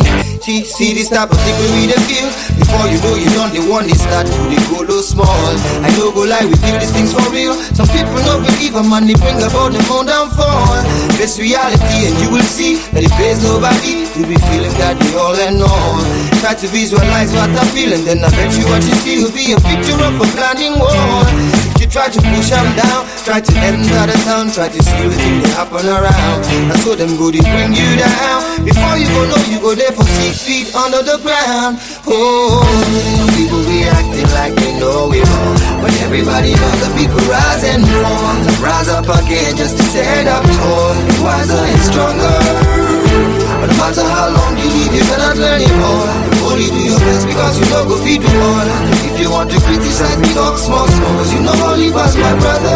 See this type of thing we dey feel. Before you know you done the one they start to they go low small. I no go lie, we feel these things for real. Some people no believe a man, they bring about them own downfall. Face reality and you will see that it pays nobody. You be feeling that they all and all. Try to visualize what I feel and then I bet you what you see will be a picture of a blinding wall. If you try to push them down, try to enter the town, try to see what thing they happen around. I saw them go, they bring you down. Before you go know, you go there for 6 feet under the ground. Oh, people be acting like they know it all, but everybody knows the people rise and fall. Rise up again just to stand up tall, wiser and stronger. But no matter how long you live, you cannot learn it all. Only do your best because you know go feed the all. If you want to criticize me, talk small, cause you know only pass my brother.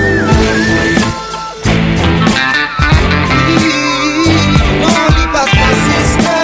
No only pass my sister.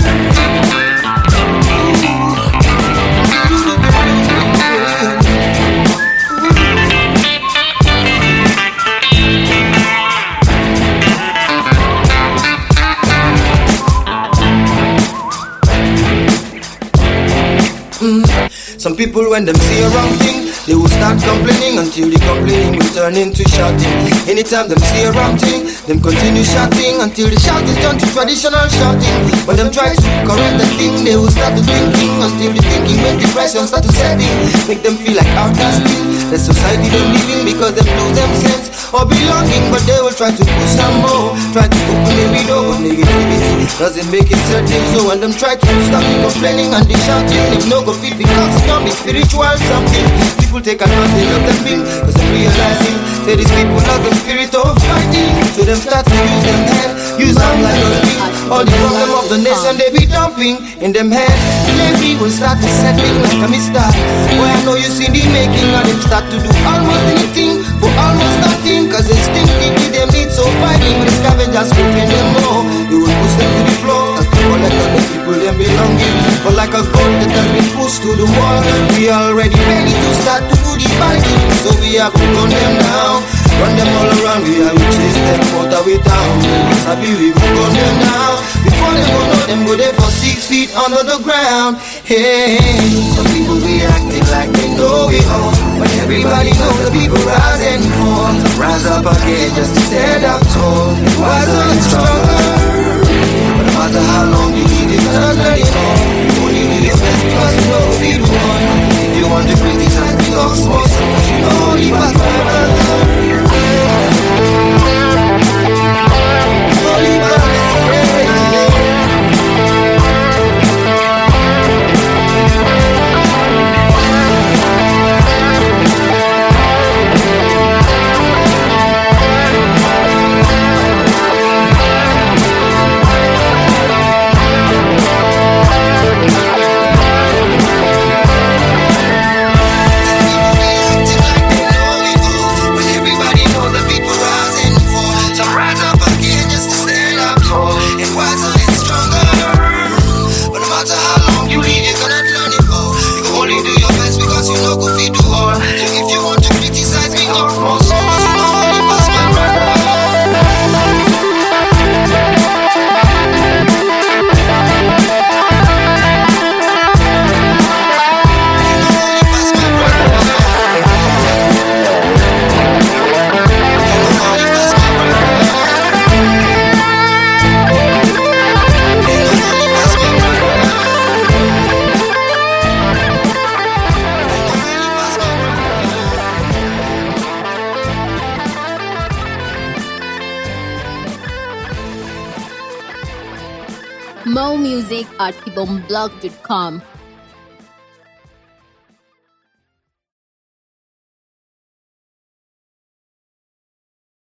Some people when them see a wrong thing, they will start complaining until the complaining will turn into shouting. Anytime them see a wrong thing, them continue shouting until the shouting turn to traditional shouting. When them try to correct the thing, they will start to thinking until the thinking make depression start to set in. Make them feel like outcasting the society they live in because they lose them sense or belonging, but they will try to push some more, try to open the window of negativity. Doesn't make it certain, so when them try to stop the complaining and the shouting, them no go fit because it don't be spiritual something. People take advantage of them thing, cause they're realizing, say these people have the spirit of fighting. So them start to use them head, use them like a thing. All the problem of the nation they be dumping in them head. Slavery will start to settling like a mister. Boy, I know you see the making, and them start to do almost anything for almost nothing. Cause they stinking with them need so fighting. With the scavengers whipping them more, they will push them to the floor. As to collect all the people them belonging. But like a goat that has been pushed to the wall, we already ready to start to do the fighting. So we have to run them now, run them all around. We have to chase them out of the town. Sabi we go run them now. Before they go know them go there for 6 feet under the ground. Hey, some people be acting like they know it all, but everybody knows the people rise and fall. Rise up again just to stand up tall, wiser and stronger. But no matter how long you live, you cannot learn it all. You only do your best because you know be the one. If you want to criticize me, talk small, you know only pass my brother. Only pass my Mo Music at ibomblog.com.